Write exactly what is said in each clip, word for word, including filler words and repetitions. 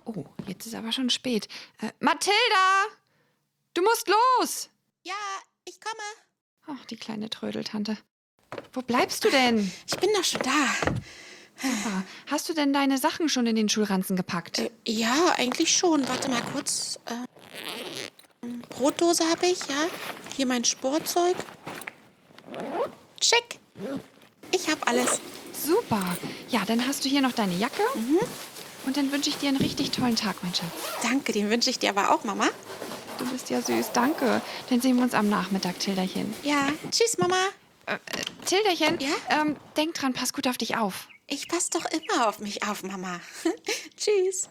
Oh, jetzt ist aber schon spät. Äh, Mathilda! Du musst los! Ja, ich komme. Ach, die kleine Trödeltante. Wo bleibst du denn? Ich bin doch schon da. Super. Hast du denn deine Sachen schon in den Schulranzen gepackt? Äh, ja, eigentlich schon. Warte mal kurz. Äh, Brotdose habe ich, ja. Hier mein Sportzeug. Check. Ich habe alles. Super. Ja, dann hast du hier noch deine Jacke. Mhm. Und dann wünsche ich dir einen richtig tollen Tag, mein Schatz. Danke, den wünsche ich dir aber auch, Mama. Du bist ja süß, danke. Dann sehen wir uns am Nachmittag, Tilderchen. Ja, tschüss, Mama. Äh, äh, Tilderchen, Ja? ähm, denk dran, pass gut auf dich auf. Ich passe doch immer auf mich auf, Mama. Tschüss.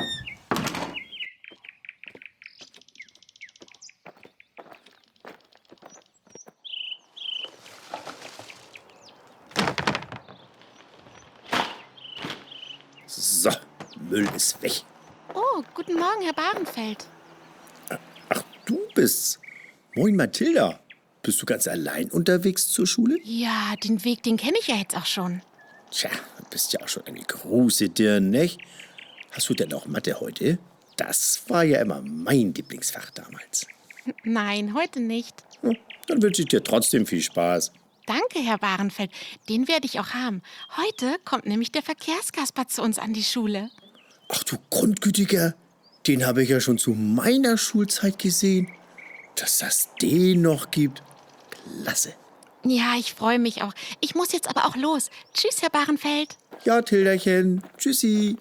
So, Müll ist weg. Oh, guten Morgen, Herr Bahrenfeld. Ach, du bist's. Moin, Mathilda. Bist du ganz allein unterwegs zur Schule? Ja, den Weg, den kenne ich ja jetzt auch schon. Tja, du bist ja auch schon eine große Dirn, nicht? Hast du denn auch Mathe heute? Das war ja immer mein Lieblingsfach damals. Nein, heute nicht. Hm, dann wünsche ich dir trotzdem viel Spaß. Danke, Herr Bahrenfeld. Den werde ich auch haben. Heute kommt nämlich der Verkehrskasper zu uns an die Schule. Ach du Grundgütiger, den habe ich ja schon zu meiner Schulzeit gesehen. Dass das den noch gibt. Klasse. Ja, ich freue mich auch. Ich muss jetzt aber auch los. Tschüss, Herr Bahrenfeld. Ja, Tilderchen. Tschüssi.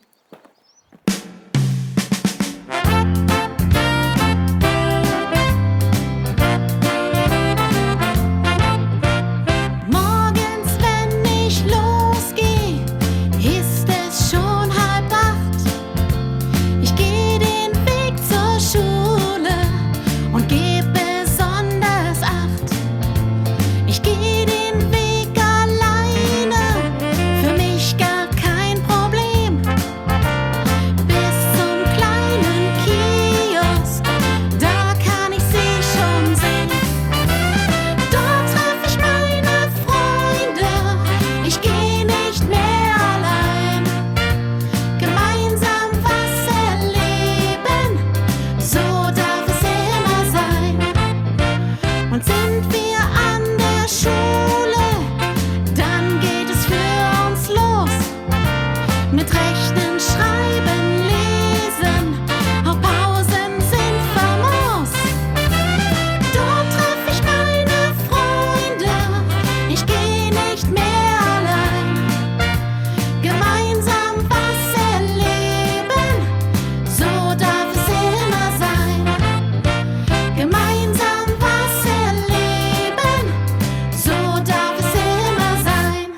Morgens, wenn ich losgehe, ist es schon halb acht. Ich gehe den Weg zur Schule und gebe besonders Acht. Ich gehe den Weg alleine, für mich gar kein Problem. Bis zum kleinen Kiosk, da kann ich sie schon sehen. Dort treffe ich meine Freunde, ich gehe nicht mehr allein. Gemeinsam was erleben, so darf es immer sein. Und sind wir an der Schule, dann geht es für uns los. Mit Rechnen, Schreiben, Lesen, auch Pausen sind famos. Dort treffe ich meine Freunde, ich gehe nicht mehr allein. Gemeinsam was erleben, so darf es immer sein. Gemeinsam was erleben, so darf es immer sein.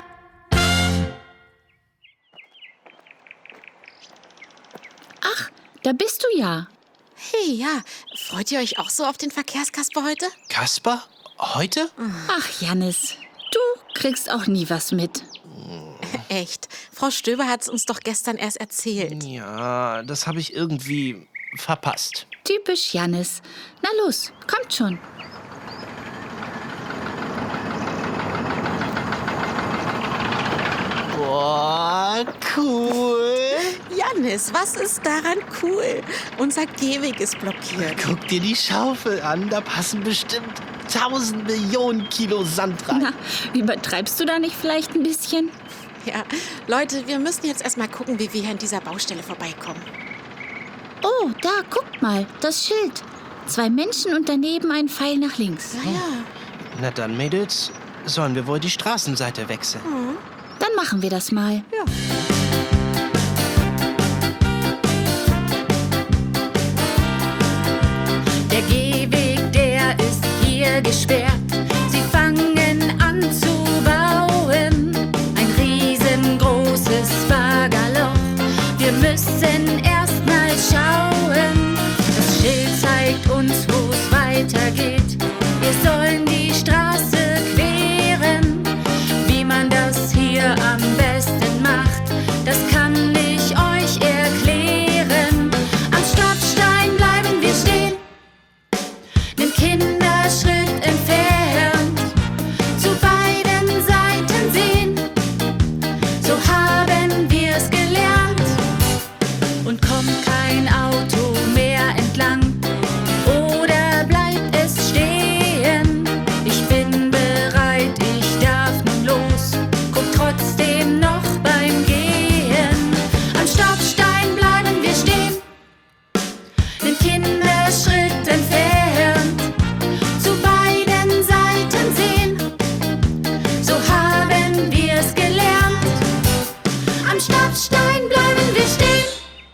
Ach, da bist du ja. Hey, ja, freut ihr euch auch so auf den Verkehrskasper heute? Kasper? Heute? Ach, Jannis, du kriegst auch nie was mit. Echt, Frau Stöber hat es uns doch gestern erst erzählt. Ja, das habe ich irgendwie verpasst. Typisch Jannis. Na los, kommt schon. Boah, cool. Jannis, was ist daran cool? Unser Gehweg ist blockiert. Guck dir die Schaufel an, da passen bestimmt tausend Millionen Kilo Sand rein. Na, übertreibst du da nicht vielleicht ein bisschen? Ja, Leute, wir müssen jetzt erstmal gucken, wie wir hier an dieser Baustelle vorbeikommen. Oh, da, guckt mal, das Schild. Zwei Menschen und daneben ein Pfeil nach links. Naja, Na dann, Mädels, sollen wir wohl die Straßenseite wechseln? Dann machen wir das mal. Der Gehweg, der ist hier gesperrt. Sie fangen an zu bauen. Ein riesengroßes Fagerloch. Wir müssen erst mal schauen. Das Schild zeigt uns, wo es weitergeht. Wir sollen die Straße queren. Wie man das hier am besten macht, das kann ich euch erklären. Am Stoppstein bleiben wir stehen, nen Kinderschritt entfernt, zu beiden Seiten sehen, so haben wir's gelernt. Und kommen kommt kein Auto mehr entlang. Oder bleibt es stehen? Ich bin bereit, ich darf nun los. Guck trotzdem noch beim Gehen. Am Stoppstein bleiben wir stehen, den Kinderschritt entfernt. Zu beiden Seiten sehen, so haben wir's gelernt. Am Stoppstein bleiben wir stehen.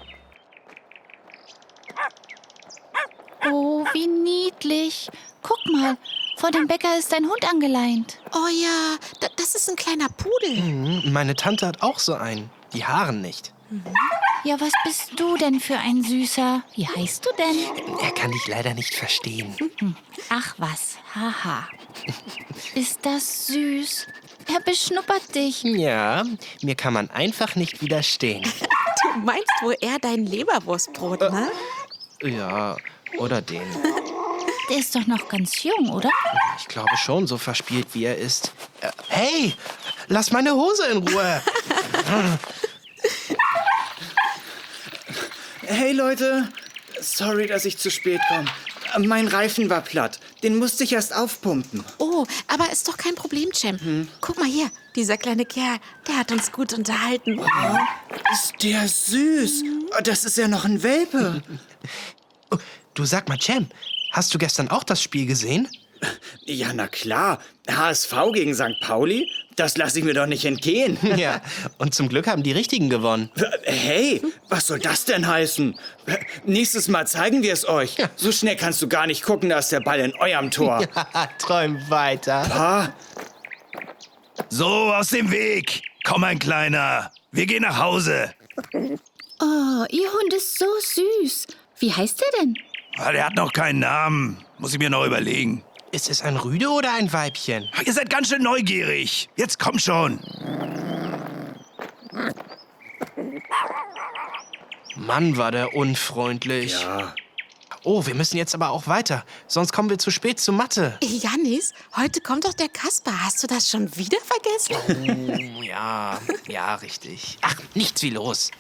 Oh, wie niedlich. Guck mal, vor dem Bäcker ist ein Hund angeleint. Oh ja, da, das ist ein kleiner Pudel. Hm, meine Tante hat auch so einen. Die Haaren nicht. Ja, was bist du denn für ein Süßer? Wie heißt du denn? Er kann dich leider nicht verstehen. Ach was, haha. Ist das süß? Er beschnuppert dich. Ja, mir kann man einfach nicht widerstehen. Du meinst wohl eher dein Leberwurstbrot, ne? Ja, oder den. Der ist doch noch ganz jung, oder? Ich glaube schon, so verspielt wie er ist. Äh, hey, lass meine Hose in Ruhe. Hey Leute, sorry, dass ich zu spät komme. Mein Reifen war platt. Den musste ich erst aufpumpen. Oh, aber ist doch kein Problem, Cem. Guck mal hier, dieser kleine Kerl, der hat uns gut unterhalten. Ist der süß? Das ist ja noch ein Welpe. Oh, du, sag mal, Cem, hast du gestern auch das Spiel gesehen? Ja, na klar. H S V gegen Sankt Pauli? Das lasse ich mir doch nicht entgehen. Ja, und zum Glück haben die Richtigen gewonnen. Hey, was soll das denn heißen? Nächstes Mal zeigen wir es euch. So schnell kannst du gar nicht gucken, da ist der Ball in eurem Tor. Träum weiter. Pa? So, aus dem Weg. Komm, mein Kleiner. Wir gehen nach Hause. Oh, ihr Hund ist so süß. Wie heißt er denn? Ah, der hat noch keinen Namen. Muss ich mir noch überlegen. Ist es ein Rüde oder ein Weibchen? Ihr seid ganz schön neugierig. Jetzt komm schon. Mann, war der unfreundlich. Ja. Oh, wir müssen jetzt aber auch weiter. Sonst kommen wir zu spät zu Mathe. Jannis, heute kommt doch der Kasper. Hast du das schon wieder vergessen? Oh, ja, ja, richtig. Ach, nichts wie los.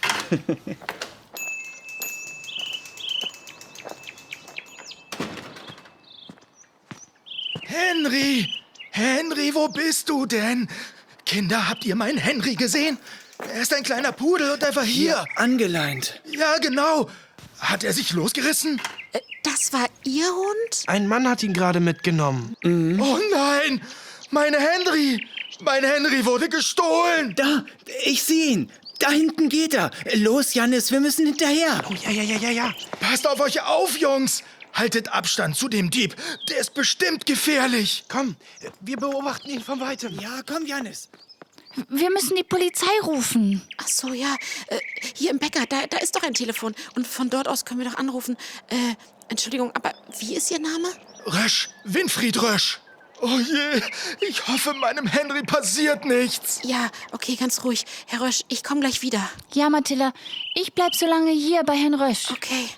Henry! Henry, wo bist du denn? Kinder, habt ihr meinen Henry gesehen? Er ist ein kleiner Pudel und er war hier. Angeleint. Ja, genau. Hat er sich losgerissen? Äh, Das war Ihr Hund? Ein Mann hat ihn gerade mitgenommen. Oh nein! Mein Henry! Mein Henry wurde gestohlen! Da, ich sehe ihn. Da hinten geht er. Los, Jannis, wir müssen hinterher. Oh, ja, ja, ja, ja, ja. Passt auf euch auf, Jungs! Haltet Abstand zu dem Dieb. Der ist bestimmt gefährlich. Komm, wir beobachten ihn von Weitem. Ja, komm, Jannis. Wir müssen die Polizei rufen. Ach so, ja. Äh, hier im Bäcker, da, da ist doch ein Telefon. Und von dort aus können wir doch anrufen. Äh, Entschuldigung, aber wie ist Ihr Name? Rösch, Winfried Rösch. Oh je, ich hoffe, meinem Henry passiert nichts. Ja, okay, ganz ruhig. Herr Rösch, ich komme gleich wieder. Ja, Mathilda, ich bleib so lange hier bei Herrn Rösch. Okay.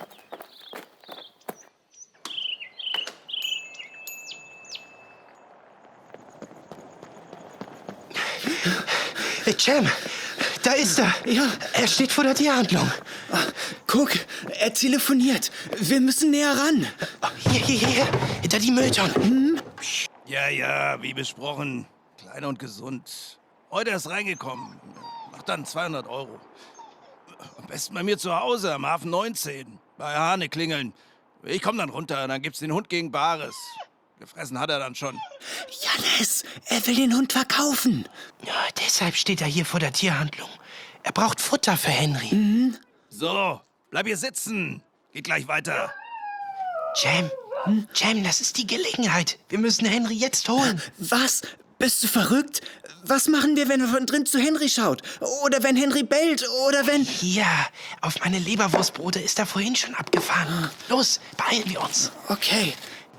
Hey, Cem, da ist er. Ja. Er steht vor der Tierhandlung. Guck, er telefoniert. Wir müssen näher ran. Hier, hier, hier, hier. Hinter die Mülltonnen. Ja, ja, wie besprochen. Klein und gesund. Heute erst reingekommen. Macht dann zweihundert Euro. Am besten bei mir zu Hause, am Hafen neunzehn. Bei Hane klingeln. Ich komm dann runter, dann gibt's den Hund gegen Bares. Gefressen hat er dann schon. Jannis, er will den Hund verkaufen. Ja, deshalb steht er hier vor der Tierhandlung. Er braucht Futter für Henry. So, bleib hier sitzen. Geht gleich weiter. Cem, Cem, das ist die Gelegenheit. Wir müssen Henry jetzt holen. Was? Bist du verrückt? Was machen wir, wenn er von drin zu Henry schaut? Oder wenn Henry bellt? Oder wenn... Hier, auf meine Leberwurstbrote ist er vorhin schon abgefahren. Los, beeilen wir uns. Okay.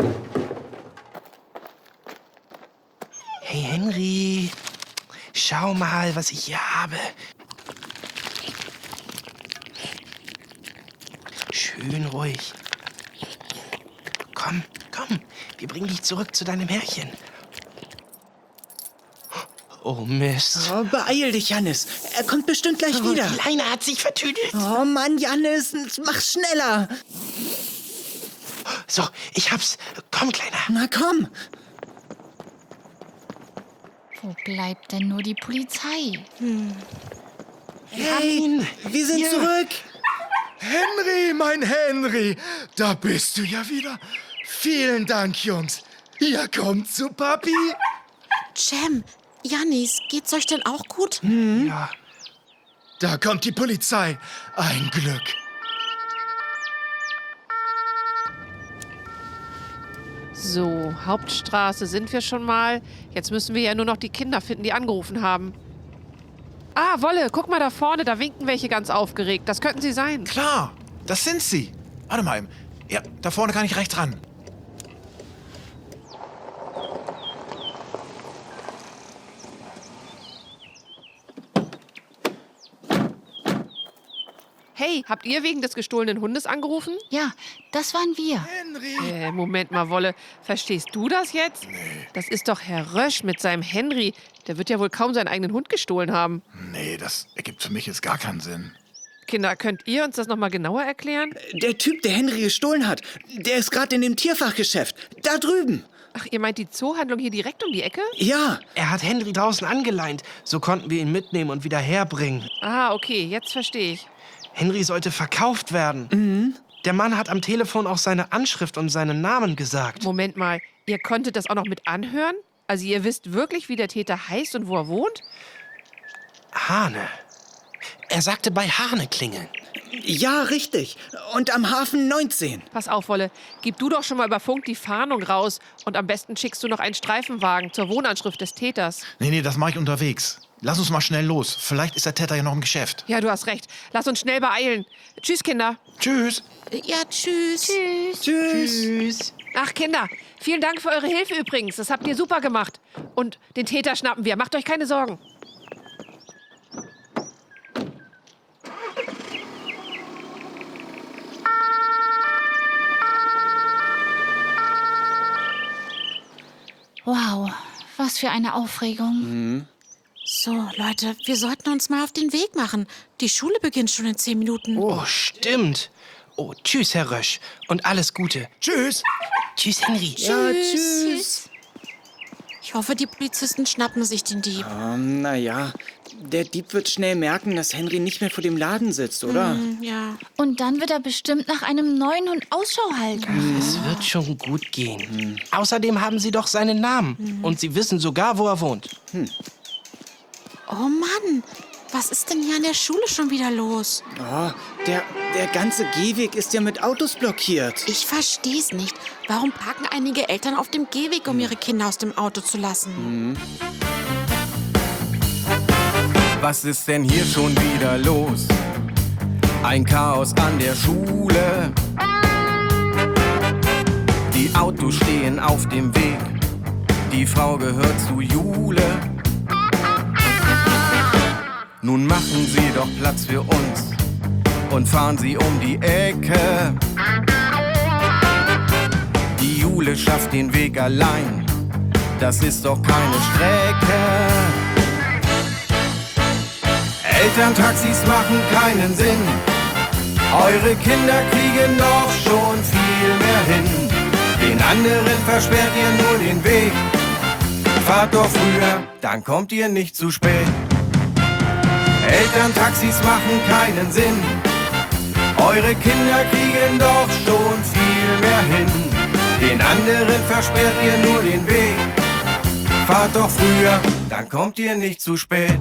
Hey, Henry. Schau mal, was ich hier habe. Schön ruhig. Komm, komm. Wir bringen dich zurück zu deinem Herrchen. Oh, Mist. Oh, beeil dich, Jannis. Er kommt bestimmt gleich Oh, wieder. die Leine hat sich vertüdelt. Oh Mann, Jannis, mach schneller. So, ich hab's. Komm, Kleiner. Na komm. Wo bleibt denn nur die Polizei? Hey, wir sind Hier. zurück. Henry, mein Henry, da bist du ja wieder. Vielen Dank, Jungs. Ihr kommt zu Papi. Cem, Jannis, geht's euch denn auch gut? Ja. Da kommt die Polizei. Ein Glück. So, Hauptstraße sind wir schon mal. Jetzt müssen wir ja nur noch die Kinder finden, die angerufen haben. Ah, Wolle, guck mal da vorne, da winken welche ganz aufgeregt. Das könnten sie sein. Klar, das sind sie. Warte mal. Ja, da vorne kann ich rechts ran. Hey, habt ihr wegen des gestohlenen Hundes angerufen? Ja, das waren wir. Henry. Äh, Moment mal, Wolle. Verstehst du das jetzt? Nee. Das ist doch Herr Rösch mit seinem Henry. Der wird ja wohl kaum seinen eigenen Hund gestohlen haben. Nee, das ergibt für mich jetzt gar keinen Sinn. Kinder, könnt ihr uns das nochmal genauer erklären? Der Typ, der Henry gestohlen hat, der ist gerade in dem Tierfachgeschäft. Da drüben. Ach, ihr meint die Zoohandlung hier direkt um die Ecke? Ja. Er hat Henry draußen angeleint. So konnten wir ihn mitnehmen und wieder herbringen. Ah, okay, jetzt verstehe ich. Henry sollte verkauft werden. Mhm. Der Mann hat am Telefon auch seine Anschrift und seinen Namen gesagt. Moment mal, ihr konntet das auch noch mit anhören? Also ihr wisst wirklich, wie der Täter heißt und wo er wohnt? Hane. Er sagte bei Hane klingeln. Ja, richtig. Und am Hafen neunzehn. Pass auf, Wolle. Gib du doch schon mal über Funk die Fahndung raus. Und am besten schickst du noch einen Streifenwagen zur Wohnanschrift des Täters. Nee, nee, das mache ich unterwegs. Lass uns mal schnell los. Vielleicht ist der Täter ja noch im Geschäft. Ja, du hast recht. Lass uns schnell beeilen. Tschüss, Kinder. Tschüss. Ja, tschüss. Tschüss. Tschüss. Tschüss. Ach, Kinder, vielen Dank für eure Hilfe übrigens. Das habt ihr super gemacht. Und den Täter schnappen wir. Macht euch keine Sorgen. Wow, was für eine Aufregung. So, Leute, wir sollten uns mal auf den Weg machen. Die Schule beginnt schon in zehn Minuten. Oh, stimmt. Oh, tschüss, Herr Rösch. Und alles Gute. Tschüss. Tschüss, Henry. Ja, tschüss. Ich hoffe, die Polizisten schnappen sich den Dieb. Ähm, naja, der Dieb wird schnell merken, dass Henry nicht mehr vor dem Laden sitzt, oder? Hm, ja. Und dann wird er bestimmt nach einem neuen Hund Ausschau halten. Es wird schon gut gehen. Außerdem haben Sie doch seinen Namen. Und Sie wissen sogar, wo er wohnt. Oh Mann, was ist denn hier an der Schule schon wieder los? Oh, der, der ganze Gehweg ist ja mit Autos blockiert. Ich versteh's nicht. Warum parken einige Eltern auf dem Gehweg, um ihre Kinder aus dem Auto zu lassen? Was ist denn hier schon wieder los? Ein Chaos an der Schule. Die Autos stehen auf dem Weg. Die Frau gehört zu Jule. Nun machen Sie doch Platz für uns und fahren Sie um die Ecke. Die Jule schafft den Weg allein. Das ist doch keine Strecke. Elterntaxis machen keinen Sinn. Eure Kinder kriegen doch schon viel mehr hin. Den anderen versperrt ihr nur den Weg. Fahrt doch früher, dann kommt ihr nicht zu spät. Elterntaxis machen keinen Sinn. Eure Kinder kriegen doch schon viel mehr hin. Den anderen versperrt ihr nur den Weg. Fahrt doch früher, dann kommt ihr nicht zu spät.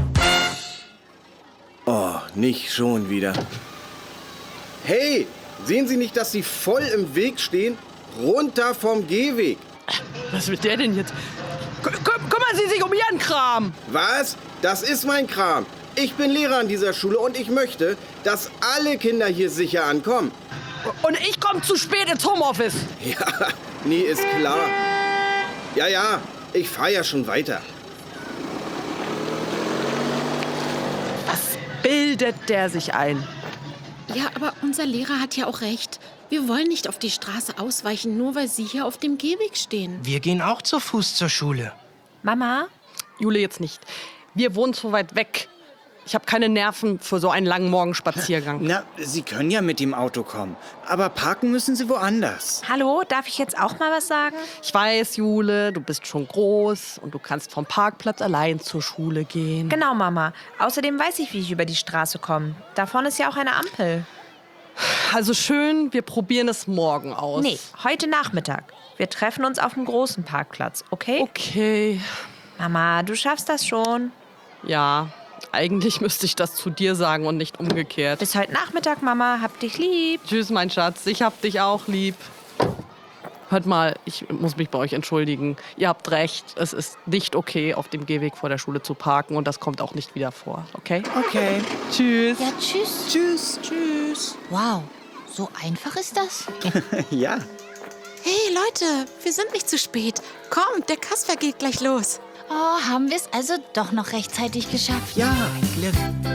Oh, nicht schon wieder. Hey, sehen Sie nicht, dass Sie voll im Weg stehen? Runter vom Gehweg. Was wird der denn jetzt? Kü kü kümmern Sie sich um Ihren Kram. Was? Das ist mein Kram. Ich bin Lehrer an dieser Schule und ich möchte, dass alle Kinder hier sicher ankommen. Und ich komme zu spät ins Homeoffice. Ja, nee, ist klar. Ja, ja, ich fahre ja schon weiter. Was bildet der sich ein? Ja, aber unser Lehrer hat ja auch recht. Wir wollen nicht auf die Straße ausweichen, nur weil Sie hier auf dem Gehweg stehen. Wir gehen auch zu Fuß zur Schule. Mama, Jule, jetzt nicht. Wir wohnen zu weit weg. Ich habe keine Nerven für so einen langen Morgenspaziergang. Na, Sie können ja mit dem Auto kommen. Aber parken müssen Sie woanders. Hallo, darf ich jetzt auch mal was sagen? Ich weiß, Jule, du bist schon groß und du kannst vom Parkplatz allein zur Schule gehen. Genau, Mama. Außerdem weiß ich, wie ich über die Straße komme. Da vorne ist ja auch eine Ampel. Also schön, wir probieren es morgen aus. Nee, heute Nachmittag. Wir treffen uns auf dem großen Parkplatz, okay? Okay. Mama, du schaffst das schon. Ja, eigentlich müsste ich das zu dir sagen und nicht umgekehrt. Bis heute Nachmittag, Mama. Hab dich lieb. Tschüss, mein Schatz. Ich hab dich auch lieb. Hört mal, ich muss mich bei euch entschuldigen. Ihr habt recht. Es ist nicht okay, auf dem Gehweg vor der Schule zu parken. Und das kommt auch nicht wieder vor, okay? Okay. Tschüss. Ja, tschüss. Tschüss. Tschüss. Wow, so einfach ist das? Ja. Hey, Leute, wir sind nicht zu spät. Kommt, der Kasper geht gleich los. Oh, haben wir es also doch noch rechtzeitig geschafft? Ja, Glück.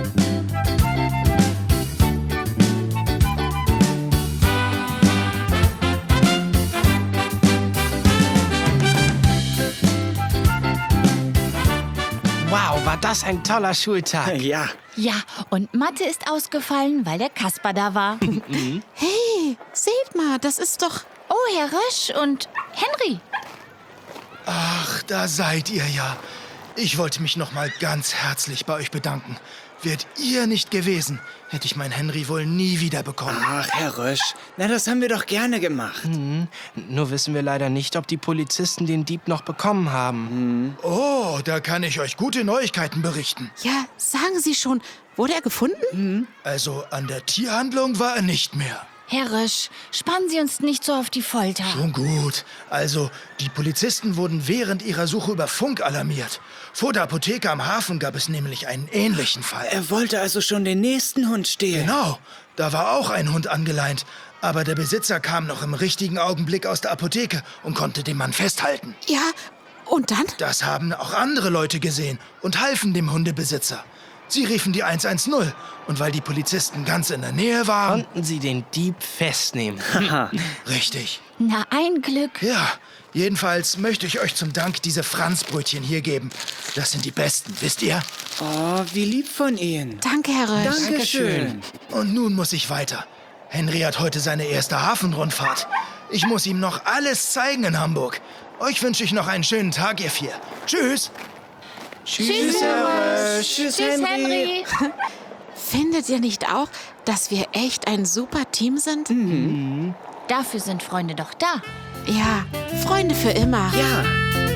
Wow, war das ein toller Schultag. Ja. Ja, und Mathe ist ausgefallen, weil der Kasper da war. Hey, seht mal, das ist doch... Oh, Herr Rösch und Henry. Ach, da seid ihr ja. Ich wollte mich noch mal ganz herzlich bei euch bedanken. Wärt ihr nicht gewesen, hätte ich meinen Henry wohl nie wieder bekommen. Ach, Herr Rösch, na, das haben wir doch gerne gemacht. Mhm. Nur wissen wir leider nicht, ob die Polizisten den Dieb noch bekommen haben. Mhm. Oh, da kann ich euch gute Neuigkeiten berichten. Ja, sagen Sie schon, wurde er gefunden? Mhm. Also an der Tierhandlung war er nicht mehr. Herr Rösch, spannen Sie uns nicht so auf die Folter. Schon gut. Also, die Polizisten wurden während ihrer Suche über Funk alarmiert. Vor der Apotheke am Hafen gab es nämlich einen ähnlichen Fall. Er wollte also schon den nächsten Hund stehlen. Genau, da war auch ein Hund angeleint. Aber der Besitzer kam noch im richtigen Augenblick aus der Apotheke und konnte den Mann festhalten. Ja, und dann? Das haben auch andere Leute gesehen und halfen dem Hundebesitzer. Sie riefen die eins eins null und weil die Polizisten ganz in der Nähe waren... Konnten sie den Dieb festnehmen. Richtig. Na, ein Glück. Ja, jedenfalls möchte ich euch zum Dank diese Franzbrötchen hier geben. Das sind die besten, wisst ihr? Oh, wie lieb von Ihnen. Danke, Herr Rösch. Dankeschön. Und nun muss ich weiter. Henry hat heute seine erste Hafenrundfahrt. Ich muss ihm noch alles zeigen in Hamburg. Euch wünsche ich noch einen schönen Tag, ihr vier. Tschüss. Tschüss, Herr Rösch. Tschüss, Henry. Findet ihr nicht auch, dass wir echt ein super Team sind? Mhm. Dafür sind Freunde doch da. Ja, Freunde für immer. Ja.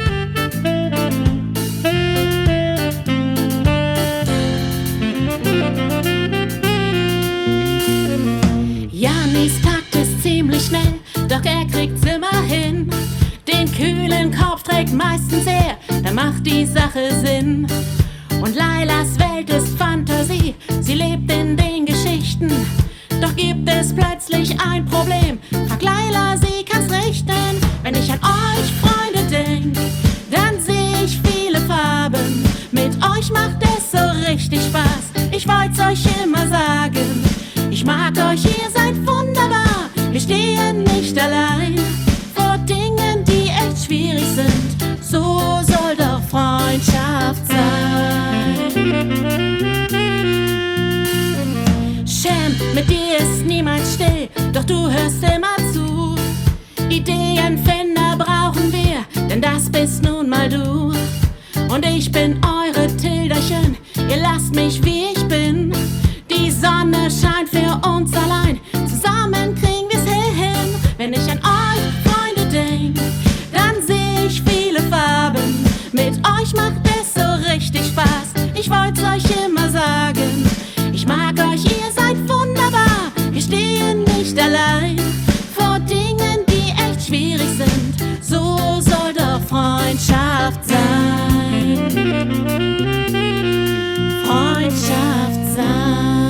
Janis Takt ist ziemlich schnell, doch er kriegt's immer hin. Den kühlen Kopf trägt meistens er, da macht die Sache Sinn. Und Lailas Welt ist Fantasie, sie lebt in den Geschichten. Doch gibt es plötzlich ein Problem, frag Laila, sie kann's richten. Wenn ich an euch, Freunde, denk, dann seh ich viele Farben. Mit euch macht es so richtig Spaß, ich wollt's euch immer sagen. Ich mag euch, ihr seid wunderbar, wir stehen nicht allein vor Dingen, die echt schwierig sind. So soll doch Freundschaft sein. Shem, mit dir ist niemand still, doch du hörst immer zu. Ideenfinder brauchen wir, denn das bist nun mal du. Und ich bin eure Tilderchen, ihr lasst mich wie ich bin. Die Sonne scheint für uns allein, zusammen kriegen wir's hin. Wenn ich an euch, Freunde, denk, dann seh ich viele Farben. Mit euch macht es so richtig Spaß, ich wollt's euch immer sagen. Ich mag euch, ihr seid wunderbar, wir stehen nicht allein vor Dingen, die echt schwierig sind. So soll doch Freundschaft sein. Freundschaft sein.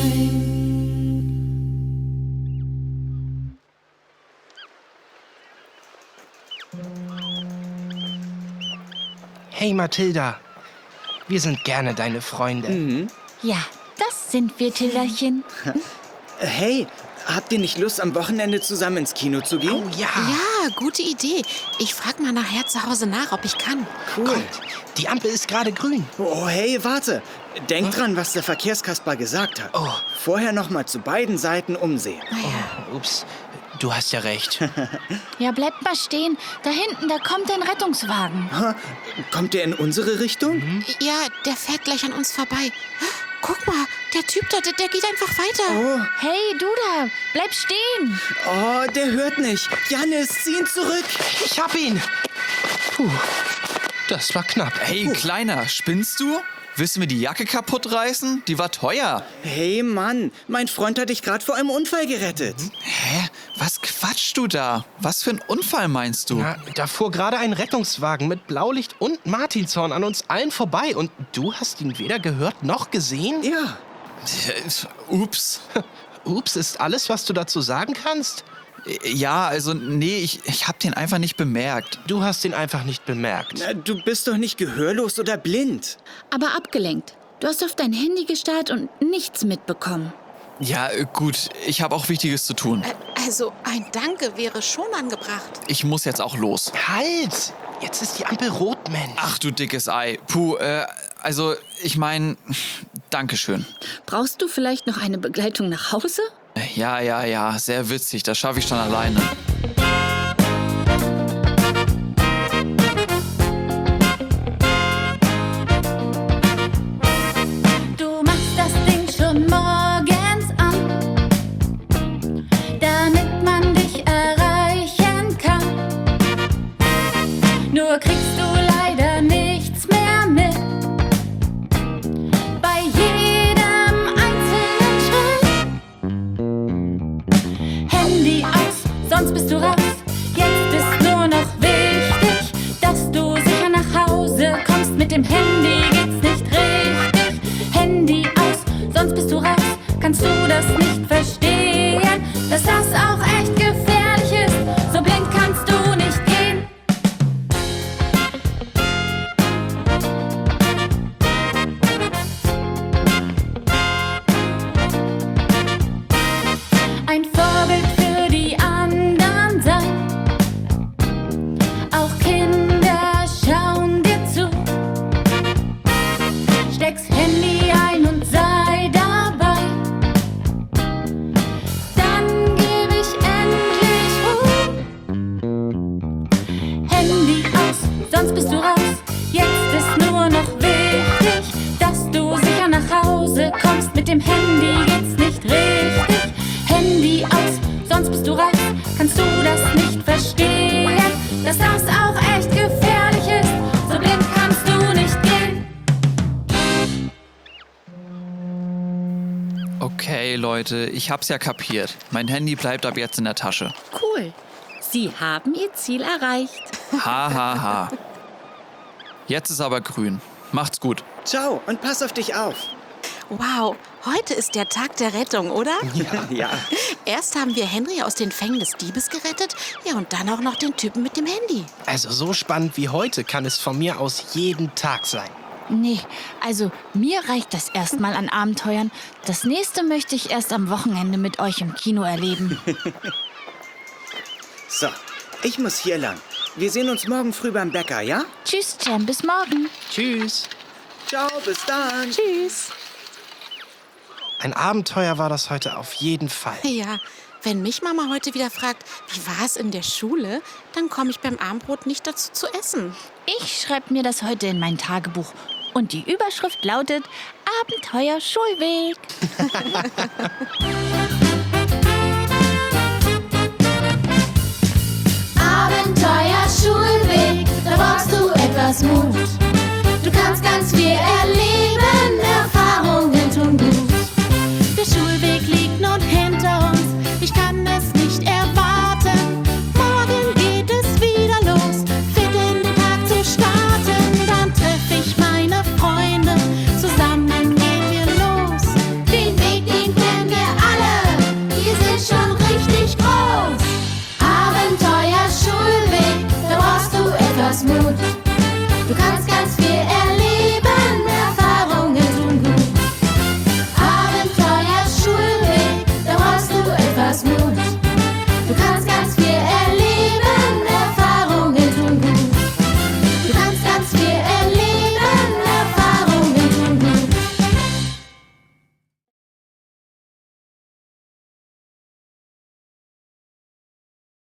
Hey Mathilda, wir sind gerne deine Freunde. Mhm. Ja, das sind wir, Tilderchen. Hey, habt ihr nicht Lust, am Wochenende zusammen ins Kino zu gehen? Oh ja. Ja, gute Idee. Ich frag mal nachher zu Hause nach, ob ich kann. Cool. Kommt, die Ampel ist gerade grün. Oh, hey, warte. Denk dran, was der Verkehrskasper gesagt hat. Oh. Vorher noch mal zu beiden Seiten umsehen. Oh, ups, du hast ja recht. Ja, bleibt mal stehen. Da hinten, da kommt ein Rettungswagen. Ha, kommt der in unsere Richtung? Mhm. Ja, der fährt gleich an uns vorbei. Guck mal, der Typ da, der, der geht einfach weiter. Oh. Hey, du da, bleib stehen. Oh, der hört nicht. Jannis, zieh ihn zurück. Ich hab ihn. Puh, das war knapp. Hey, Kleiner, spinnst du? Willst du mir die Jacke kaputt reißen? Die war teuer. Hey, Mann, mein Freund hat dich gerade vor einem Unfall gerettet. Hä? Was quatschst du da? Was für ein Unfall meinst du? Na, da fuhr gerade ein Rettungswagen mit Blaulicht und Martinshorn an uns allen vorbei. Und du hast ihn weder gehört noch gesehen? Ja. Ups. Ups, ist alles, was du dazu sagen kannst? Ja, also nee, ich, ich hab den einfach nicht bemerkt. Du hast ihn einfach nicht bemerkt. Na, du bist doch nicht gehörlos oder blind. Aber abgelenkt. Du hast auf dein Handy gestarrt und nichts mitbekommen. Ja, gut, ich habe auch Wichtiges zu tun. Also, ein Danke wäre schon angebracht. Ich muss jetzt auch los. Halt! Jetzt ist die Ampel rot, Mensch. Ach du dickes Ei. Puh, äh, also ich meine, Dankeschön. Brauchst du vielleicht noch eine Begleitung nach Hause? Ja, ja, ja, sehr witzig. Das schaffe ich schon alleine. Du machst das Ding schon morgens an, damit man dich erreichen kann. Nur kriegst du leider nichts mehr mit. Bei jedem einzelnen Schritt. Handy aus, sonst bist du raus. Jetzt ist nur noch wichtig, dass du sicher nach Hause kommst. Mit dem Handy geht's nicht richtig. Handy aus, sonst bist du raus. Kannst du das nicht verstehen, dass das auch echt gefährlich ist? So blind kannst du nicht gehen. Ein Vorbild für die anderen sein. Auch Kinder schauen dir zu. Steck's Handy ein und sei dabei. Dann geb ich endlich Ruhe. Handy aus, sonst bist du raus. Jetzt ist nur noch wichtig, dass du sicher nach Hause kommst. Mit dem Handy geht's nicht richtig. Handy aus, sonst bist du raus. Kannst du das nicht verstehen, dass das auch echt gefährlich ist? So blind kannst du nicht gehen. Okay, Leute, ich hab's ja kapiert. Mein Handy bleibt ab jetzt in der Tasche. Cool. Sie haben Ihr Ziel erreicht. Ha, ha, ha. Jetzt ist aber grün. Macht's gut. Ciao und pass auf dich auf. Wow, heute ist der Tag der Rettung, oder? Ja, ja. Erst haben wir Henry aus den Fängen des Diebes gerettet, ja, und dann auch noch den Typen mit dem Handy. Also so spannend wie heute kann es von mir aus jeden Tag sein. Nee, also mir reicht das erstmal an Abenteuern. Das nächste möchte ich erst am Wochenende mit euch im Kino erleben. So, ich muss hier lang. Wir sehen uns morgen früh beim Bäcker, ja? Tschüss, Cem, bis morgen. Tschüss. Ciao, bis dann. Tschüss. Ein Abenteuer war das heute auf jeden Fall. Ja, wenn mich Mama heute wieder fragt, wie war es in der Schule, dann komme ich beim Abendbrot nicht dazu zu essen. Ich schreibe mir das heute in mein Tagebuch. Und die Überschrift lautet Abenteuer Schulweg.